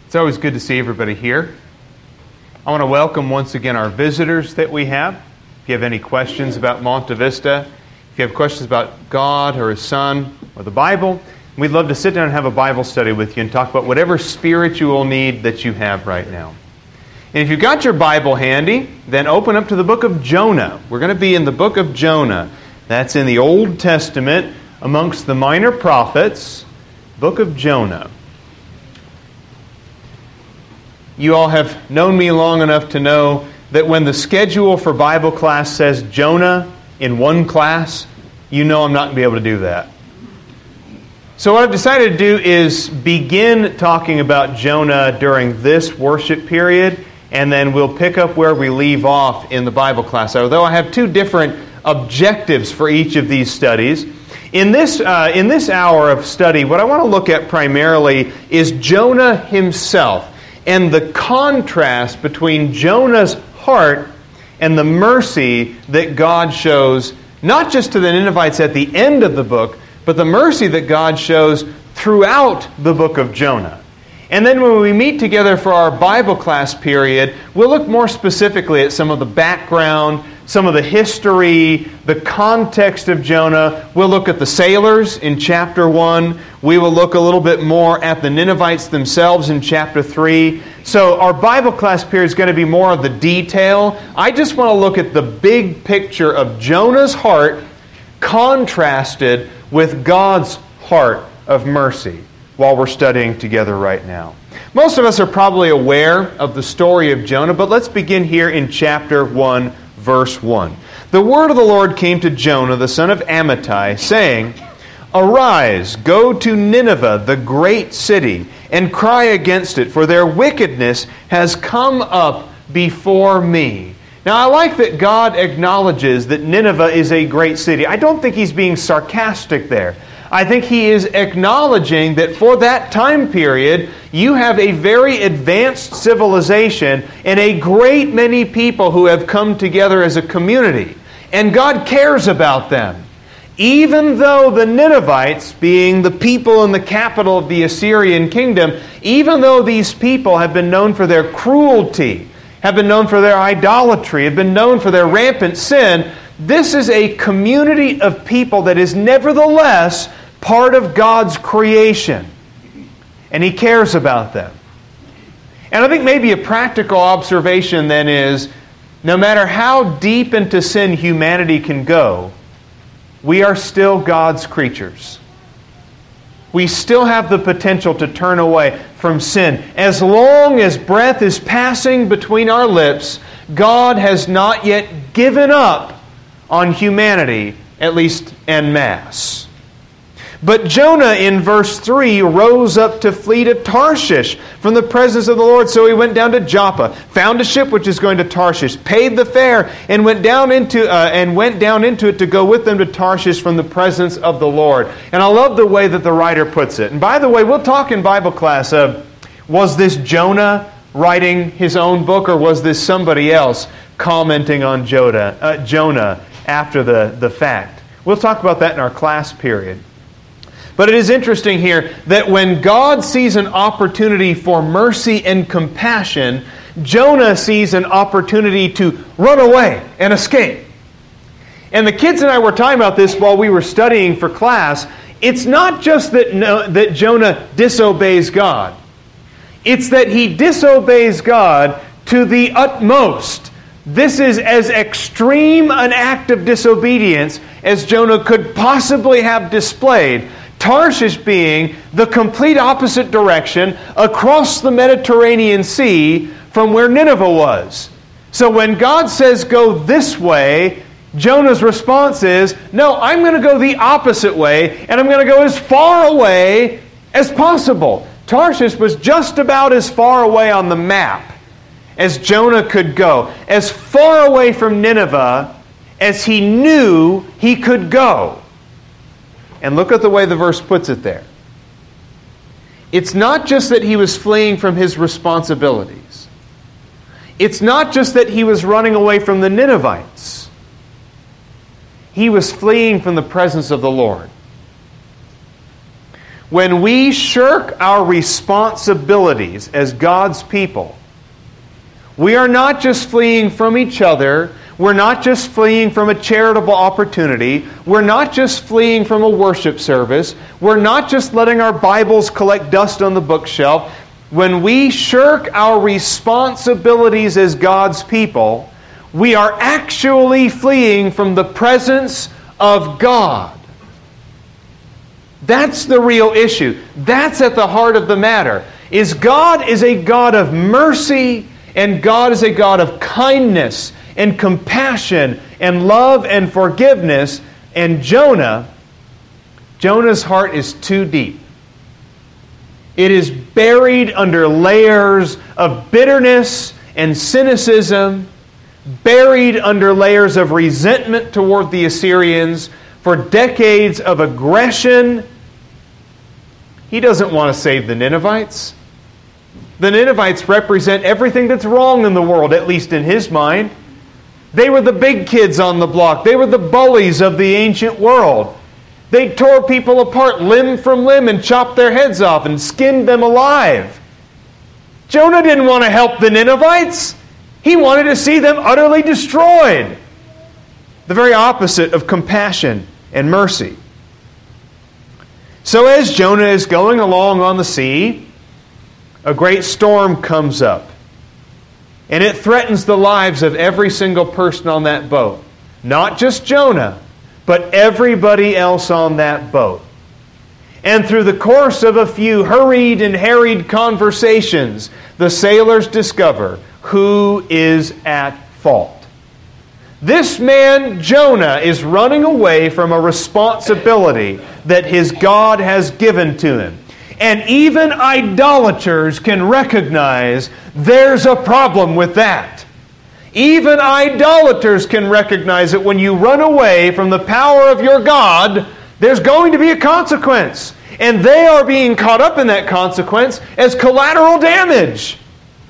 It's always good to see everybody here. I want to welcome once again our visitors that we have. If you have any questions about Monte Vista, if you have questions about God or His Son or the Bible, we'd love to sit down and have a Bible study with you and talk about whatever spiritual need that you have right now. And if you've got your Bible handy, then open up to the book of Jonah. We're going to be in the book of Jonah. That's in the Old Testament amongst the minor prophets, book of Jonah. You all have known me long enough to know that when the schedule for Bible class says Jonah in one class, you know I'm not going to be able to do that. So what I've decided to do is begin talking about Jonah during this worship period, and then we'll pick up where we leave off in the Bible class. Although I have two different objectives for each of these studies. In this hour of study, what I want to look at primarily is Jonah himself, and the contrast between Jonah's heart and the mercy that God shows, not just to the Ninevites at the end of the book, but the mercy that God shows throughout the book of Jonah. And then when we meet together for our Bible class period, we'll look more specifically at some of the background, some of the history, the context of Jonah. We'll look at the sailors in chapter 1. We will look a little bit more at the Ninevites themselves in chapter 3. So our Bible class period is going to be more of the detail. I just want to look at the big picture of Jonah's heart contrasted with God's heart of mercy while we're studying together right now. Most of us are probably aware of the story of Jonah, but let's begin here in chapter 1, verse 1. The word of the Lord came to Jonah, the son of Amittai, saying, "Arise, go to Nineveh, the great city, and cry against it, for their wickedness has come up before me." Now, I like that God acknowledges that Nineveh is a great city. I don't think He's being sarcastic there. I think He is acknowledging that for that time period, you have a very advanced civilization and a great many people who have come together as a community. And God cares about them. Even though the Ninevites, being the people in the capital of the Assyrian kingdom, even though these people have been known for their cruelty, have been known for their idolatry, have been known for their rampant sin, this is a community of people that is nevertheless part of God's creation. And He cares about them. And I think maybe a practical observation then is, no matter how deep into sin humanity can go, we are still God's creatures. We still have the potential to turn away from sin. As long as breath is passing between our lips, God has not yet given up on humanity, at least en masse. But Jonah in verse 3 rose up to flee to Tarshish from the presence of the Lord. So he went down to Joppa, found a ship which is going to Tarshish, paid the fare, and went down into it to go with them to Tarshish from the presence of the Lord. And I love the way that the writer puts it. And by the way, we'll talk in Bible class of, was this Jonah writing his own book, or was this somebody else commenting on Jonah after the fact? We'll talk about that in our class period. But it is interesting here that when God sees an opportunity for mercy and compassion, Jonah sees an opportunity to run away and escape. And the kids and I were talking about this while we were studying for class. It's not just that Jonah disobeys God. It's that he disobeys God to the utmost. This is as extreme an act of disobedience as Jonah could possibly have displayed. Tarshish being the complete opposite direction across the Mediterranean Sea from where Nineveh was. So when God says go this way, Jonah's response is, no, I'm going to go the opposite way, and I'm going to go as far away as possible. Tarshish was just about as far away on the map as Jonah could go, as far away from Nineveh as he knew he could go. And look at the way the verse puts it there. It's not just that he was fleeing from his responsibilities. It's not just that he was running away from the Ninevites. He was fleeing from the presence of the Lord. When we shirk our responsibilities as God's people, we are not just fleeing from each other. We're not just fleeing from a charitable opportunity. We're not just fleeing from a worship service. We're not just letting our Bibles collect dust on the bookshelf. When we shirk our responsibilities as God's people, we are actually fleeing from the presence of God. That's the real issue. That's at the heart of the matter. God is a God of mercy, and God is a God of kindness and compassion and love and forgiveness. And Jonah's heart is too deep. It is buried under layers of bitterness and cynicism, buried under layers of resentment toward the Assyrians for decades of aggression. He doesn't want to save the Ninevites. The Ninevites represent everything that's wrong in the world, at least in his mind. They were the big kids on the block. They were the bullies of the ancient world. They tore people apart limb from limb and chopped their heads off and skinned them alive. Jonah didn't want to help the Ninevites. He wanted to see them utterly destroyed. The very opposite of compassion and mercy. So as Jonah is going along on the sea, a great storm comes up. And it threatens the lives of every single person on that boat. Not just Jonah, but everybody else on that boat. And through the course of a few hurried and harried conversations, the sailors discover who is at fault. This man, Jonah, is running away from a responsibility that his God has given to him. And even idolaters can recognize there's a problem with that. Even idolaters can recognize that when you run away from the power of your God, there's going to be a consequence. And they are being caught up in that consequence as collateral damage.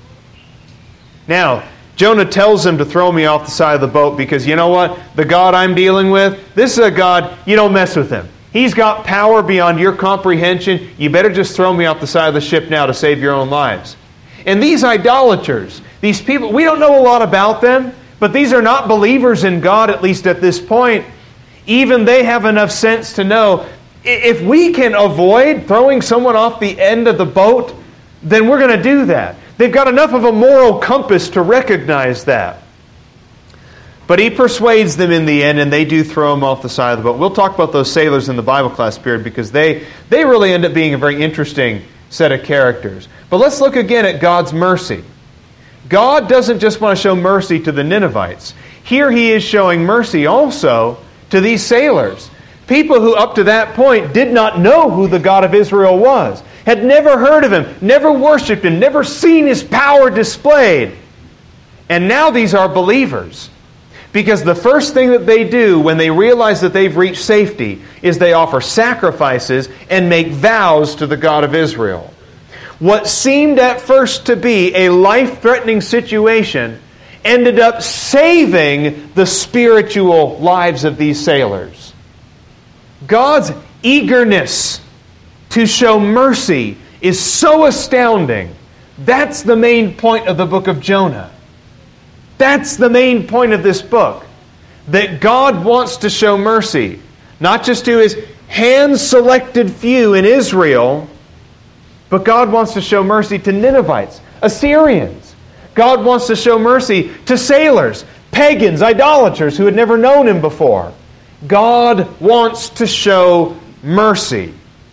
Now, Jonah tells them to throw me off the side of the boat because you know what? The God I'm dealing with, this is a God, you don't mess with him. He's got power beyond your comprehension. You better just throw me off the side of the ship now to save your own lives. And these idolaters, these people, we don't know a lot about them, but these are not believers in God, at least at this point. Even they have enough sense to know if we can avoid throwing someone off the end of the boat, then we're going to do that. They've got enough of a moral compass to recognize that. But he persuades them in the end, and they do throw him off the side of the boat. We'll talk about those sailors in the Bible class period because they really end up being a very interesting set of characters. But let's look again at God's mercy. God doesn't just want to show mercy to the Ninevites. Here he is showing mercy also to these sailors. People who up to that point did not know who the God of Israel was. Had never heard of him, never worshipped him, never seen his power displayed. And now these are believers. Because the first thing that they do when they realize that they've reached safety is they offer sacrifices and make vows to the God of Israel. What seemed at first to be a life-threatening situation ended up saving the spiritual lives of these sailors. God's eagerness to show mercy is so astounding. That's the main point of the book of Jonah. That's the main point of this book. That God wants to show mercy, not just to his hand-selected few in Israel, but God wants to show mercy to Ninevites, Assyrians. God wants to show mercy to sailors, pagans, idolaters who had never known him before. God wants to show mercy.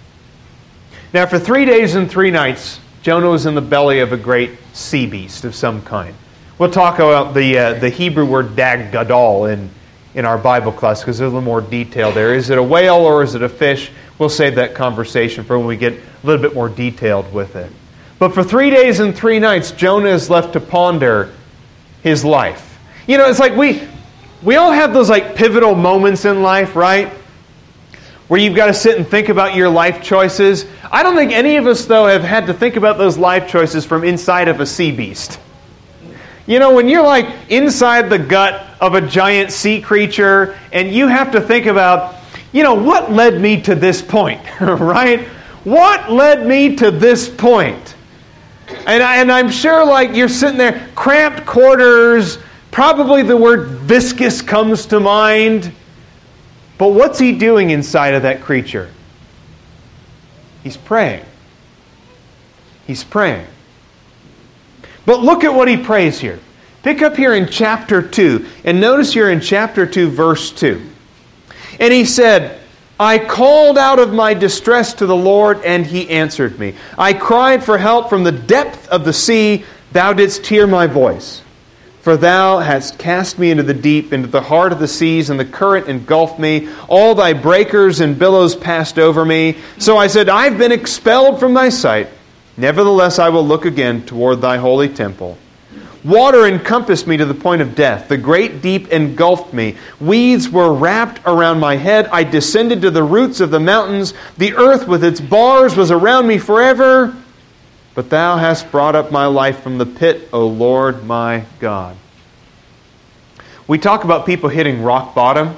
Now, for 3 days and 3 nights, Jonah was in the belly of a great sea beast of some kind. We'll talk about the Hebrew word dag gadol in our Bible class because there's a little more detail there. Is it a whale or is it a fish? We'll save that conversation for when we get a little bit more detailed with it. But for 3 days and 3 nights, Jonah is left to ponder his life. You know, it's like we all have those like pivotal moments in life, right? Where you've got to sit and think about your life choices. I don't think any of us, though, have had to think about those life choices from inside of a sea beast. You know, when you're like inside the gut of a giant sea creature and you have to think about, you know, what led me to this point, right? What led me to this point? And I'm sure like you're sitting there, cramped quarters, probably the word viscous comes to mind. But what's he doing inside of that creature? He's praying. He's praying. But look at what he prays here. Pick up here in chapter 2, and notice here in chapter 2, verse 2. And he said, I called out of my distress to the Lord, and He answered me. I cried for help from the depth of the sea. Thou didst hear my voice. For Thou hast cast me into the deep, into the heart of the seas, and the current engulfed me. All Thy breakers and billows passed over me. So I said, I've been expelled from Thy sight. Nevertheless, I will look again toward Thy holy temple. Water encompassed me to the point of death. The great deep engulfed me. Weeds were wrapped around my head. I descended to the roots of the mountains. The earth with its bars was around me forever. But Thou hast brought up my life from the pit, O Lord my God. We talk about people hitting rock bottom.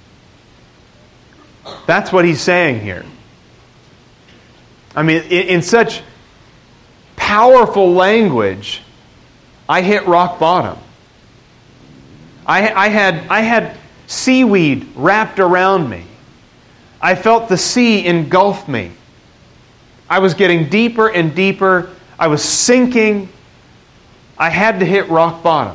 That's what he's saying here. I mean, in such powerful language, I hit rock bottom. I had seaweed wrapped around me. I felt the sea engulf me. I was getting deeper and deeper. I was sinking. I had to hit rock bottom.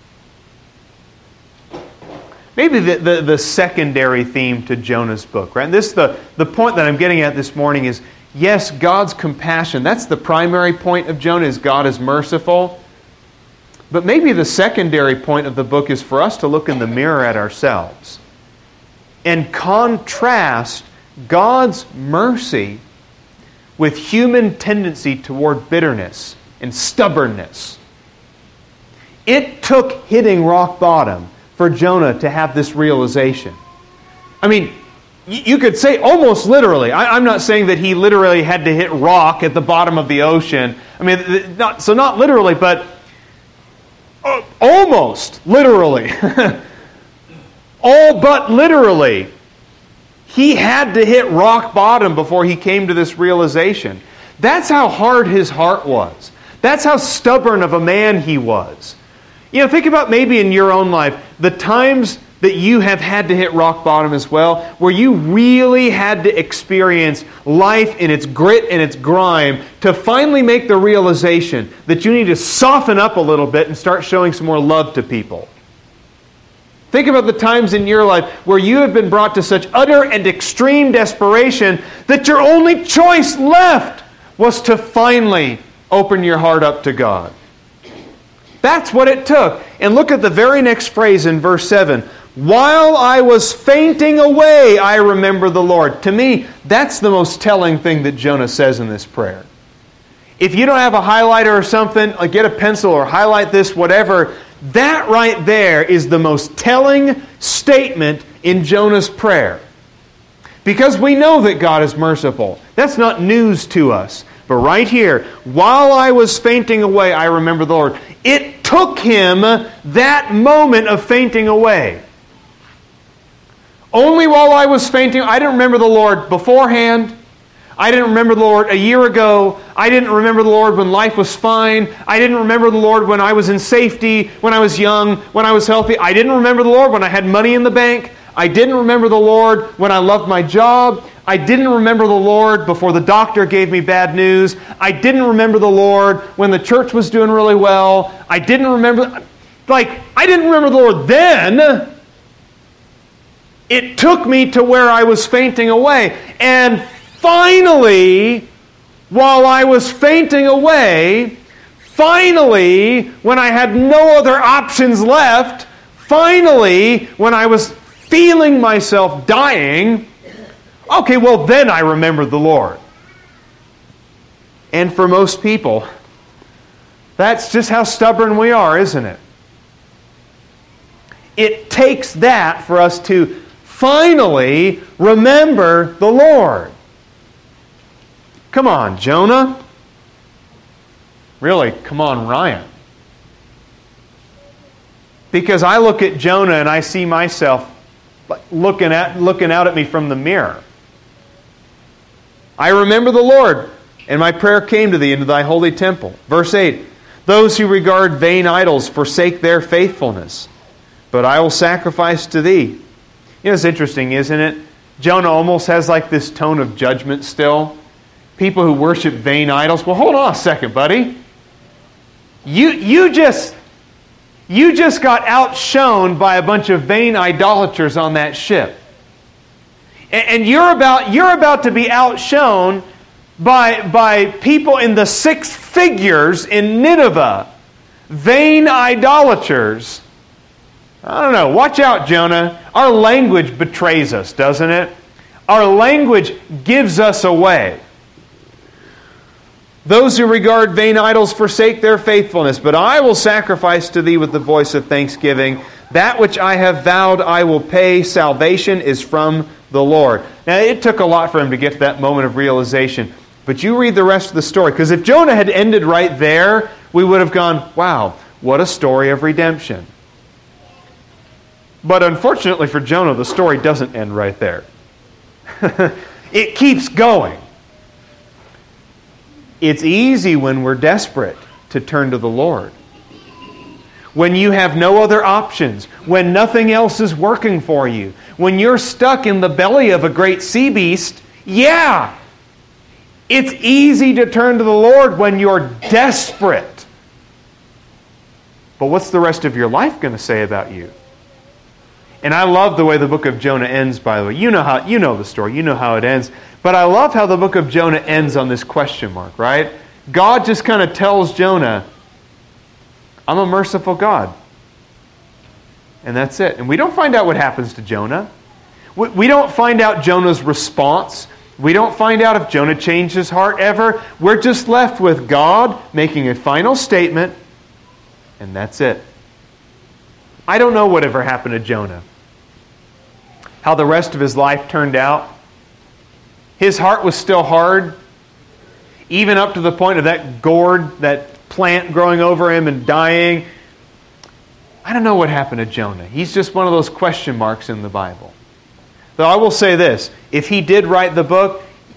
Maybe the secondary theme to Jonah's book, right? And this the point that I'm getting at this morning is, yes, God's compassion. That's the primary point of Jonah, is God is merciful. But maybe the secondary point of the book is for us to look in the mirror at ourselves and contrast God's mercy with human tendency toward bitterness and stubbornness. It took hitting rock bottom for Jonah to have this realization. I mean, you could say almost literally. I'm not saying that he literally had to hit rock at the bottom of the ocean. I mean, not literally, but almost literally. All but literally. He had to hit rock bottom before he came to this realization. That's how hard his heart was. That's how stubborn of a man he was. You know, think about maybe in your own life, the times that you have had to hit rock bottom as well, where you really had to experience life in its grit and its grime to finally make the realization that you need to soften up a little bit and start showing some more love to people. Think about the times in your life where you have been brought to such utter and extreme desperation that your only choice left was to finally open your heart up to God. That's what it took. And look at the very next phrase in verse 7. While I was fainting away, I remember the Lord. To me, that's the most telling thing that Jonah says in this prayer. If you don't have a highlighter or something, like get a pencil or highlight this, whatever, that right there is the most telling statement in Jonah's prayer. Because we know that God is merciful. That's not news to us. But right here, while I was fainting away, I remember the Lord. It took him that moment of fainting away. Only while I was fainting, I didn't remember the Lord beforehand. I didn't remember the Lord a year ago. I didn't remember the Lord when life was fine. I didn't remember the Lord when I was in safety, when I was young, when I was healthy. I didn't remember the Lord when I had money in the bank. I didn't remember the Lord when I loved my job. I didn't remember the Lord before the doctor gave me bad news. I didn't remember the Lord when the church was doing really well. I didn't remember the Lord then. It took me to where I was fainting away. And finally, while I was fainting away, finally, when I had no other options left, finally, when I was feeling myself dying, okay, well then I remembered the Lord. And for most people, that's just how stubborn we are, isn't it? It takes that for us to finally remember the Lord. Come on, Jonah. Really, come on, Ryan. Because I look at Jonah and I see myself looking out at me from the mirror. I remember the Lord, and my prayer came to thee into thy holy temple. Verse 8, those who regard vain idols forsake their faithfulness, but I will sacrifice to thee. You know, it's interesting, isn't it? Jonah almost has like this tone of judgment still. People who worship vain idols. Well, hold on a second, buddy. You just got outshone by a bunch of vain idolaters on that ship. And you're about to be outshone by people in the six figures in Nineveh. Vain idolaters. I don't know. Watch out, Jonah. Our language betrays us, doesn't it? Our language gives us away. Those who regard vain idols forsake their faithfulness, but I will sacrifice to thee with the voice of thanksgiving. That which I have vowed I will pay. Salvation is from the Lord. Now, it took a lot for him to get to that moment of realization. But you read the rest of the story. Because if Jonah had ended right there, we would have gone, wow, what a story of redemption. But unfortunately for Jonah, the story doesn't end right there. It keeps going. It's easy when we're desperate to turn to the Lord. When you have no other options, when nothing else is working for you, when you're stuck in the belly of a great sea beast, yeah, it's easy to turn to the Lord when you're desperate. But what's the rest of your life going to say about you? And I love the way the book of Jonah ends, by the way. You know the story. You know how it ends. But I love how the book of Jonah ends on this question mark, right? God just kind of tells Jonah, I'm a merciful God. And that's it. And we don't find out what happens to Jonah. We don't find out Jonah's response. We don't find out if Jonah changed his heart ever. We're just left with God making a final statement, and that's it. I don't know whatever happened to Jonah. How the rest of his life turned out. His heart was still hard, even up to the point of that gourd, that plant growing over him and dying. I don't know what happened to Jonah. He's just one of those question marks in the Bible. Though I will say this, if he did write the book,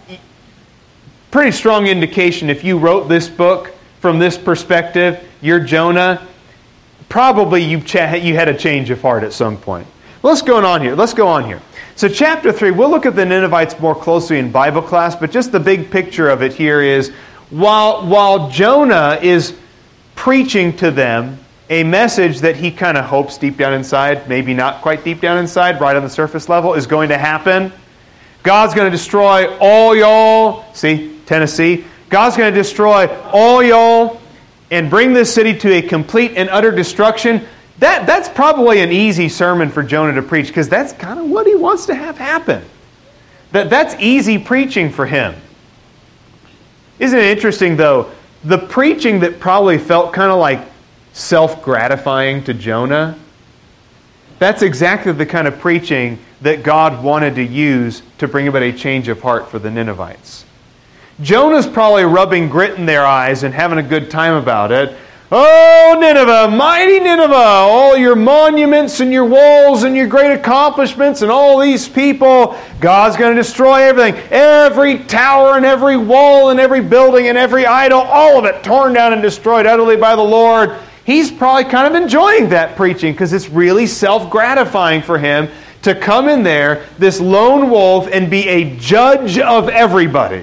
pretty strong indication if you wrote this book from this perspective, you're Jonah, probably you had a change of heart at some point. Let's go on here. So chapter 3, we'll look at the Ninevites more closely in Bible class, but just the big picture of it here is, while Jonah is preaching to them a message that he kind of hopes deep down inside, maybe not quite deep down inside, right on the surface level, is going to happen. God's going to destroy all y'all. See, Tennessee. God's going to destroy all y'all and bring this city to a complete and utter destruction. That's probably an easy sermon for Jonah to preach, because that's kind of what he wants to have happen. That's easy preaching for him. Isn't it interesting, though, the preaching that probably felt kind of like self-gratifying to Jonah, that's exactly the kind of preaching that God wanted to use to bring about a change of heart for the Ninevites. Jonah's probably rubbing grit in their eyes and having a good time about it. Oh, Nineveh, mighty Nineveh, all your monuments and your walls and your great accomplishments and all these people, God's going to destroy everything. Every tower and every wall and every building and every idol, all of it torn down and destroyed utterly by the Lord. He's probably kind of enjoying that preaching because it's really self-gratifying for him to come in there, this lone wolf, and be a judge of everybody.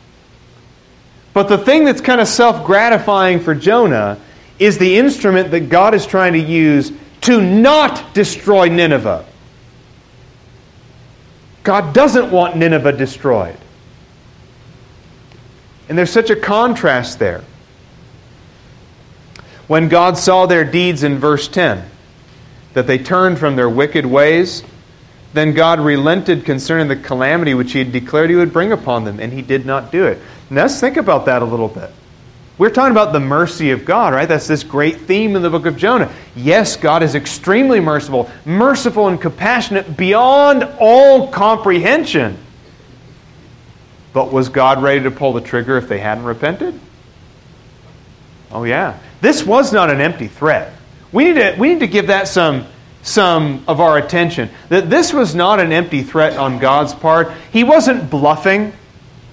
But the thing that's kind of self-gratifying for Jonah is the instrument that God is trying to use to not destroy Nineveh. God doesn't want Nineveh destroyed. And there's such a contrast there. When God saw their deeds in verse 10, that they turned from their wicked ways, then God relented concerning the calamity which He had declared He would bring upon them, and He did not do it. Now let's think about that a little bit. We're talking about the mercy of God, right? That's this great theme in the book of Jonah. Yes, God is extremely merciful, merciful and compassionate beyond all comprehension. But was God ready to pull the trigger if they hadn't repented? Oh yeah. This was not an empty threat. We need to give that some of our attention. That this was not an empty threat on God's part. He wasn't bluffing.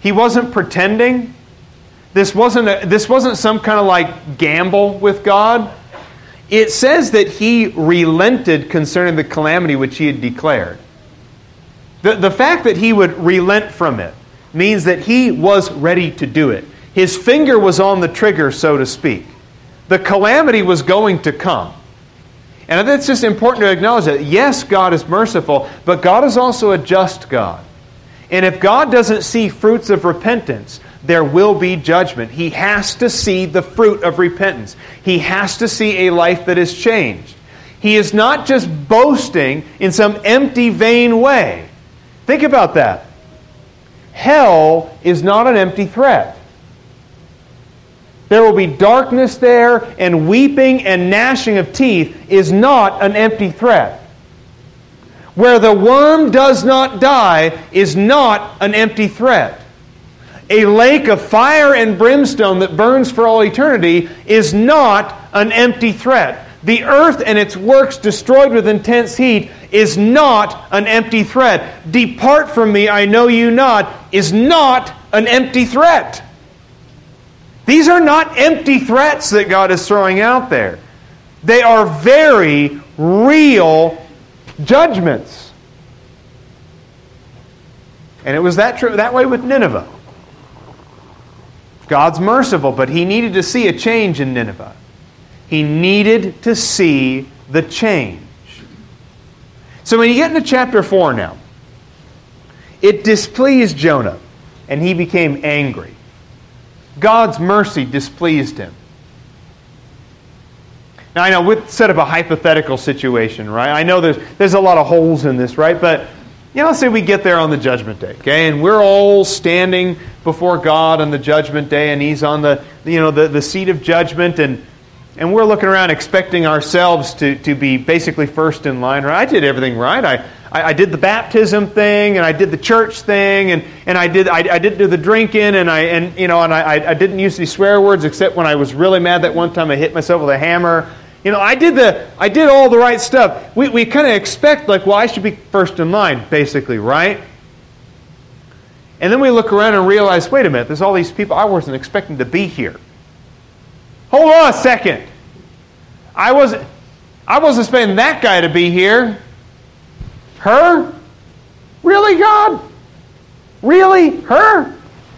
He wasn't pretending. This wasn't some kind of like gamble with God. It says that he relented concerning the calamity which he had declared. The fact that he would relent from it means that he was ready to do it. His finger was on the trigger, so to speak. The calamity was going to come. And it's just important to acknowledge that, yes, God is merciful, but God is also a just God. And if God doesn't see fruits of repentance, there will be judgment. He has to see the fruit of repentance. He has to see a life that is changed. He is not just boasting in some empty, vain way. Think about that. Hell is not an empty threat. There will be darkness there, and weeping and gnashing of teeth is not an empty threat. Where the worm does not die is not an empty threat. A lake of fire and brimstone that burns for all eternity is not an empty threat. The earth and its works destroyed with intense heat is not an empty threat. Depart from me, I know you not, is not an empty threat. These are not empty threats that God is throwing out there. They are very real judgments. And it was that way with Nineveh. God's merciful, but he needed to see a change in Nineveh. He needed to see the change. So when you get into chapter 4 now, it displeased Jonah, and he became angry. God's mercy displeased him. Now I know we set up a hypothetical situation, right? I know there's a lot of holes in this, right? But let's say we get there on the judgment day, okay? And we're all standing before God on the judgment day, and he's on the seat of judgment, and we're looking around expecting ourselves to be basically first in line, right? I did everything right. I did the baptism thing, and I did the church thing, and I didn't do the drinking, and I didn't use these swear words except when I was really mad that one time I hit myself with a hammer. I did all the right stuff. We kind of expect I should be first in line, basically, right? And then we look around and realize, wait a minute, there's all these people I wasn't expecting to be here. Hold on a second. I wasn't expecting that guy to be here. Her? Really, God? Really? Her?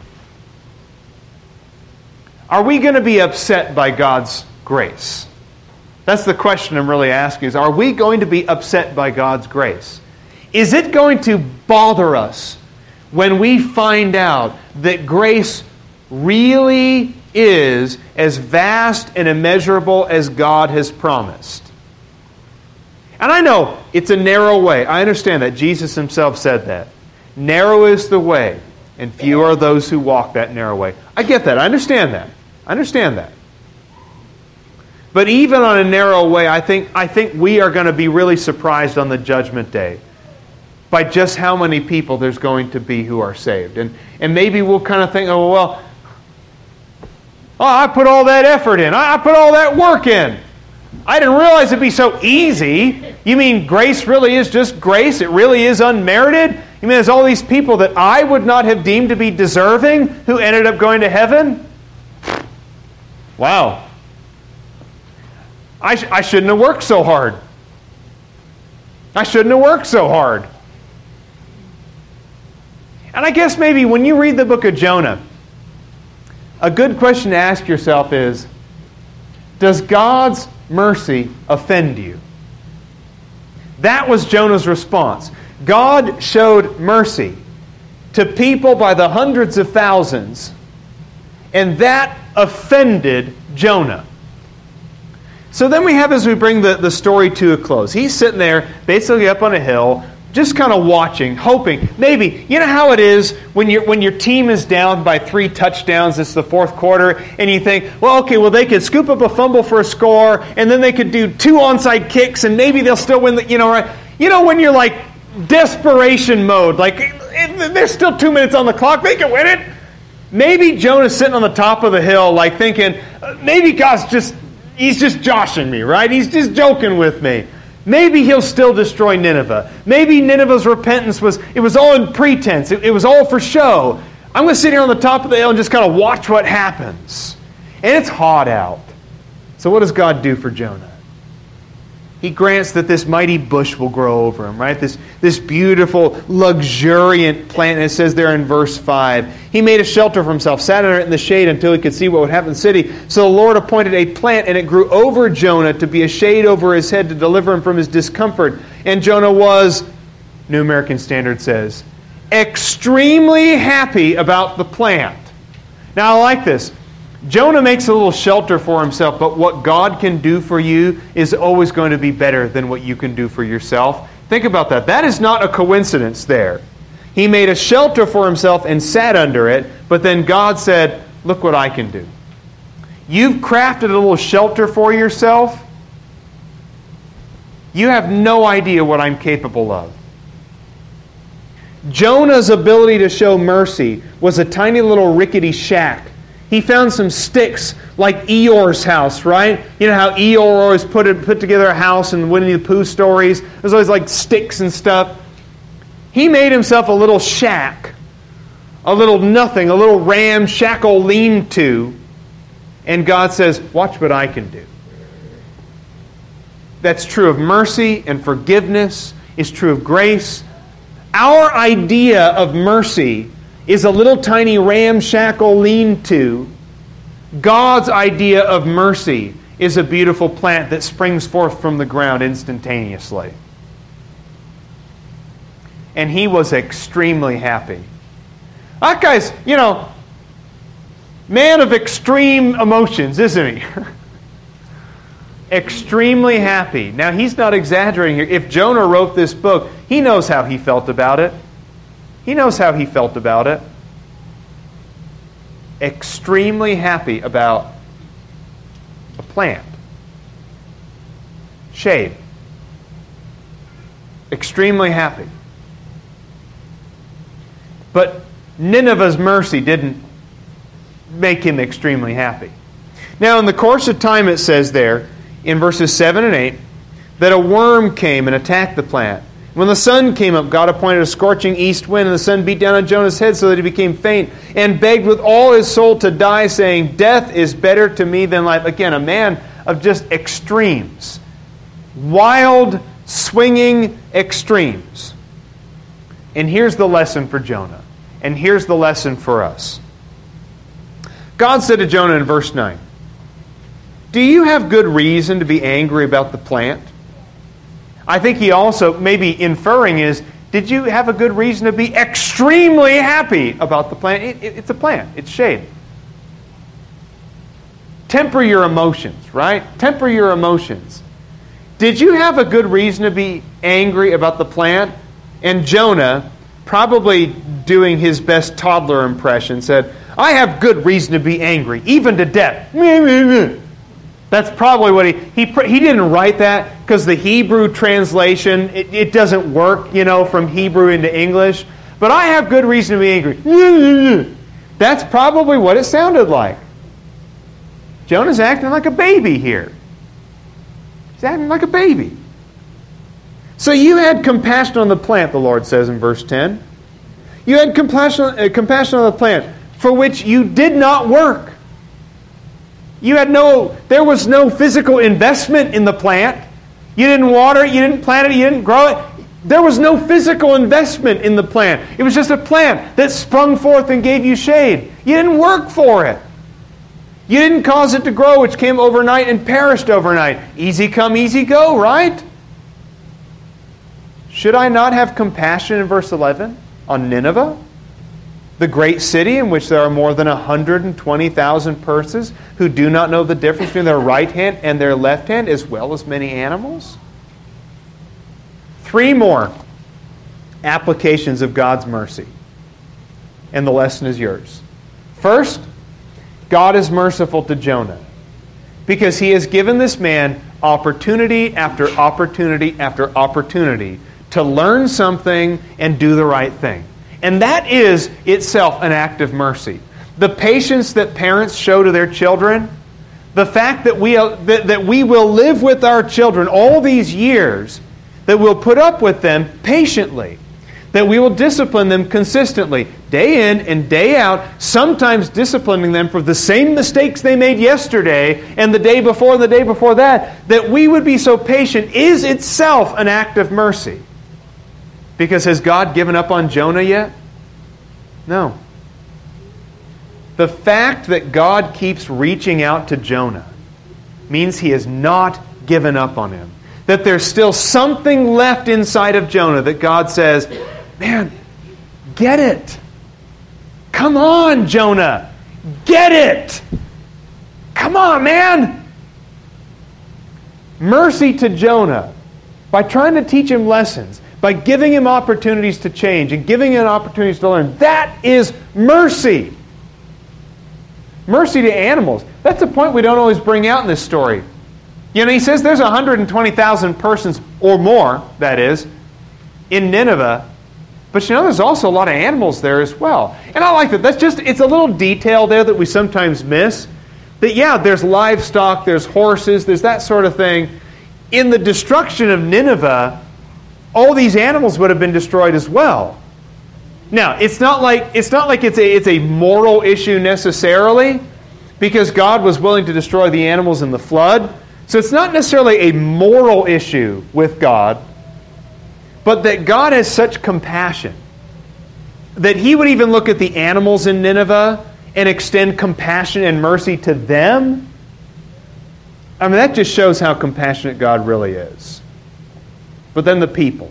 Are we going to be upset by God's grace? That's the question I'm really asking is, are we going to be upset by God's grace? Is it going to bother us when we find out that grace really is as vast and immeasurable as God has promised? And I know it's a narrow way. I understand that. Jesus himself said that. Narrow is the way, and few are those who walk that narrow way. I get that. I understand that. But even on a narrow way, I think we are going to be really surprised on the judgment day by just how many people there's going to be who are saved. And maybe we'll kind of think, I put all that effort in. I put all that work in. I didn't realize it'd be so easy. You mean grace really is just grace? It really is unmerited? You mean there's all these people that I would not have deemed to be deserving who ended up going to heaven? Wow. I shouldn't have worked so hard. And I guess maybe when you read the book of Jonah, a good question to ask yourself is, does God's mercy offend you? That was Jonah's response. God showed mercy to people by the hundreds of thousands, and that offended Jonah. So then we have, as we bring the story to a close, he's sitting there basically up on a hill, just kind of watching, hoping. Maybe, you know how it is when your team is down by 3 touchdowns, it's the fourth quarter, and you think, they could scoop up a fumble for a score, and then they could do 2 onside kicks, and maybe they'll still win right? When you're like desperation mode, like there's still 2 minutes on the clock, they can win it. Maybe Jonah's sitting on the top of the hill, like thinking, maybe He's just joshing me, right? He's just joking with me. Maybe he'll still destroy Nineveh. Maybe Nineveh's repentance was all in pretense. It was all for show. I'm going to sit here on the top of the hill and just kind of watch what happens. And it's hot out. So what does God do for Jonah? He grants that this mighty bush will grow over him, right? This beautiful, luxuriant plant. And it says there in verse 5, he made a shelter for himself, sat under it in the shade until he could see what would happen in the city. So the Lord appointed a plant, and it grew over Jonah to be a shade over his head to deliver him from his discomfort. And Jonah was, New American Standard says, extremely happy about the plant. Now I like this. Jonah makes a little shelter for himself, but what God can do for you is always going to be better than what you can do for yourself. Think about that. That is not a coincidence there. He made a shelter for himself and sat under it, but then God said, look what I can do. You've crafted a little shelter for yourself. You have no idea what I'm capable of. Jonah's ability to show mercy was a tiny little rickety shack. He found some sticks like Eeyore's house, right? You know how Eeyore always put together a house in Winnie the Pooh stories? There's always like sticks and stuff. He made himself a little shack, a little nothing, a little ramshackle lean-to, and God says, watch what I can do. That's true of mercy and forgiveness. It's true of grace. Our idea of mercy is a little tiny ramshackle lean-to. God's idea of mercy is a beautiful plant that springs forth from the ground instantaneously. And he was extremely happy. That guy's, man of extreme emotions, isn't he? Extremely happy. Now, he's not exaggerating here. If Jonah wrote this book, he knows how he felt about it. He knows how he felt about it. Extremely happy about a plant. Shade. Extremely happy. But Nineveh's mercy didn't make him extremely happy. Now, in the course of time, it says there, in verses 7 and 8, that a worm came and attacked the plant. When the sun came up, God appointed a scorching east wind, and the sun beat down on Jonah's head so that he became faint, and begged with all his soul to die, saying, death is better to me than life. Again, a man of just extremes. Wild, swinging extremes. And here's the lesson for Jonah. And here's the lesson for us. God said to Jonah in verse 9, do you have good reason to be angry about the plant? I think he also, maybe inferring is, did you have a good reason to be extremely happy about the plant? It's a plant. It's shade. Temper your emotions, right? Temper your emotions. Did you have a good reason to be angry about the plant? And Jonah, probably doing his best toddler impression, said, I have good reason to be angry, even to death. That's probably what he didn't write that because the Hebrew translation, it doesn't work, from Hebrew into English. But I have good reason to be angry. That's probably what it sounded like. Jonah's acting like a baby here. He's acting like a baby. So you had compassion on the plant, the Lord says in verse 10. You had compassion on the plant for which you did not work. There was no physical investment in the plant. You didn't water it, you didn't plant it, you didn't grow it. There was no physical investment in the plant. It was just a plant that sprung forth and gave you shade. You didn't work for it. You didn't cause it to grow, which came overnight and perished overnight. Easy come, easy go, right? Should I not have compassion in verse 11 on Nineveh? The great city in which there are more than 120,000 persons who do not know the difference between their right hand and their left hand, as well as many animals? 3 more applications of God's mercy. And the lesson is yours. First, God is merciful to Jonah because he has given this man opportunity after opportunity after opportunity to learn something and do the right thing. And that is itself an act of mercy. The patience that parents show to their children, the fact that we will live with our children all these years, that we'll put up with them patiently. That we will discipline them consistently, day in and day out, sometimes disciplining them for the same mistakes they made yesterday and the day before and the day before that. That we would be so patient is itself an act of mercy. Because has God given up on Jonah yet? No. The fact that God keeps reaching out to Jonah means He has not given up on him. That there's still something left inside of Jonah that God says, man, get it. Come on, Jonah. Get it. Come on, man. Mercy to Jonah by trying to teach him lessons, by giving him opportunities to change and giving him opportunities to learn. That is mercy. Mercy to animals. That's a point we don't always bring out in this story. You know, he says there's 120,000 persons or more, that is, in Nineveh. But you know, there's also a lot of animals there as well. And I like that. It's a little detail there that we sometimes miss. That, yeah, there's livestock, there's horses, there's that sort of thing. In the destruction of Nineveh, all these animals would have been destroyed as well. Now, it's not like it's a moral issue necessarily, because God was willing to destroy the animals in the flood. So it's not necessarily a moral issue with God, but that God has such compassion that He would even look at the animals in Nineveh and extend compassion and mercy to them. I mean, that just shows how compassionate God really is. But then the people.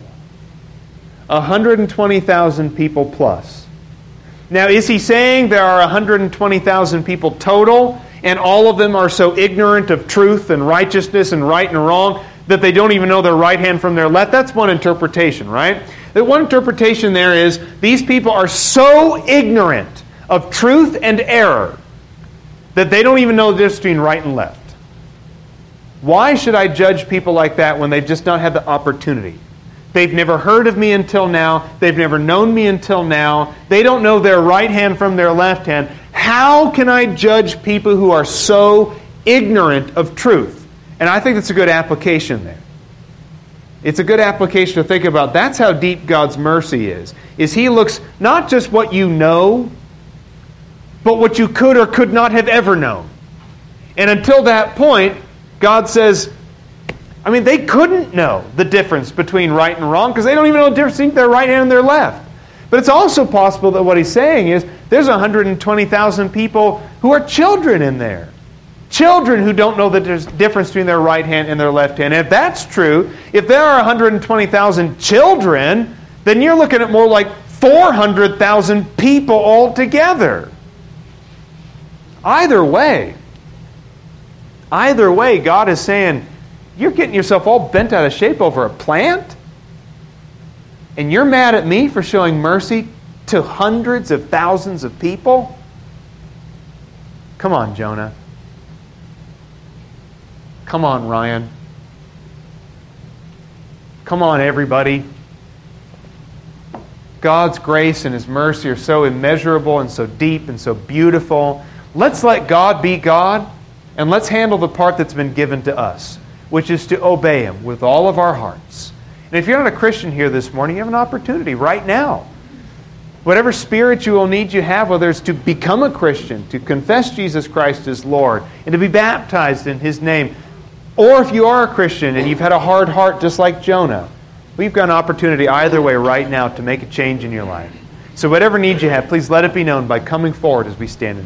120,000 people plus. Now, is He saying there are 120,000 people total, and all of them are so ignorant of truth and righteousness and right and wrong that they don't even know their right hand from their left? That's one interpretation, right? The one interpretation there is these people are so ignorant of truth and error that they don't even know the difference between right and left. Why should I judge people like that when they've just not had the opportunity? They've never heard of me until now. They've never known me until now. They don't know their right hand from their left hand. How can I judge people who are so ignorant of truth? And I think that's a good application there. It's a good application to think about. That's how deep God's mercy is He looks not just what you know, but what you could or could not have ever known. And until that point, God says, I mean, they couldn't know the difference between right and wrong because they don't even know the difference between their right hand and their left. But it's also possible that what He's saying is there's 120,000 people who are children in there. Children who don't know the difference between their right hand and their left hand. And if that's true, if there are 120,000 children, then you're looking at more like 400,000 people altogether. Either way, God is saying, you're getting yourself all bent out of shape over a plant? And you're mad at me for showing mercy to hundreds of thousands of people? Come on, Jonah. Come on, Ryan. Come on, everybody. God's grace and His mercy are so immeasurable and so deep and so beautiful. Let's let God be God, and let's handle the part that's been given to us, which is to obey Him with all of our hearts. And if you're not a Christian here this morning, you have an opportunity right now. Whatever spiritual need you have, whether it's to become a Christian, to confess Jesus Christ as Lord, and to be baptized in His name, or if you are a Christian and you've had a hard heart just like Jonah, we've got an opportunity either way right now to make a change in your life. So whatever need you have, please let it be known by coming forward as we stand in